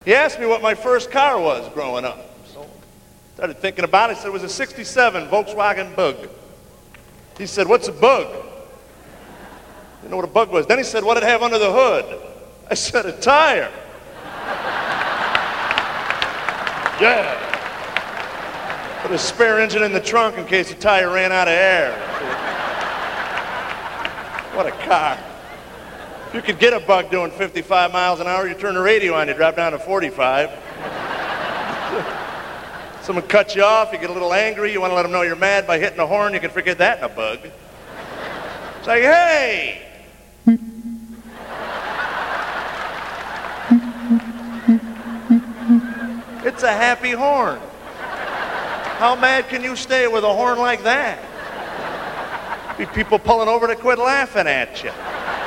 He asked me what my first car was growing up. So I started thinking about it. He said it was a 67 Volkswagen Bug. He said, "What's a bug?" Didn't know what a bug was. Then he said, "What did it have under the hood?" I said, "A tire." Yeah. Put a spare engine in the trunk in case the tire ran out of air. What a car. If you could get a Bug doing 55 miles an hour, you turn the radio on, you drop down to 45. Someone cuts you off, you get a little angry, you want to let them know you're mad by hitting a horn, you can forget that in a Bug. It's like, hey! It's a happy horn. How mad can you stay with a horn like that? Be people pulling over to quit laughing at you.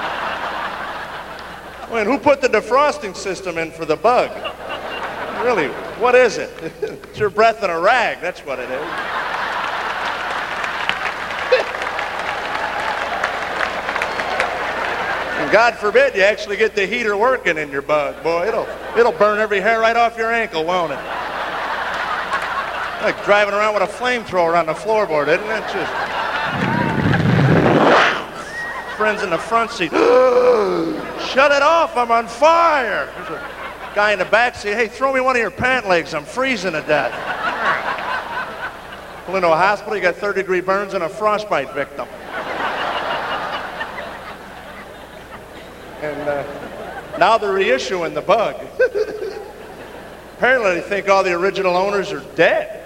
I mean, who put the defrosting system in for the Bug? Really, what is it? It's your breath in a rag, that's what it is. And God forbid you actually get the heater working in your Bug. Boy, it'll burn every hair right off your ankle, won't it? Like driving around with a flamethrower on the floorboard, isn't it? Just friends in the front seat. Shut it off, I'm on fire. There's a guy in the back seat, "Hey, throw me one of your pant legs, I'm freezing to death." Pull into a hospital, you got third-degree burns and a frostbite victim. And now they're reissuing the Bug. Apparently they think all the original owners are dead.